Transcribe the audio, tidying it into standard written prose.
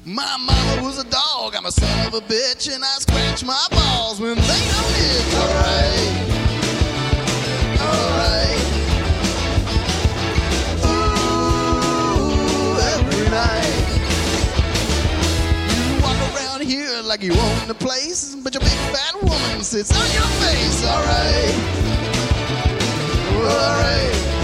My mama was a dog, I'm a son of a bitch, and I scratch my balls when they don't itch. Alright, alright. Ooh, every night. You walk around here like you own the place, but your big fat woman sits on your face. Alright, alright.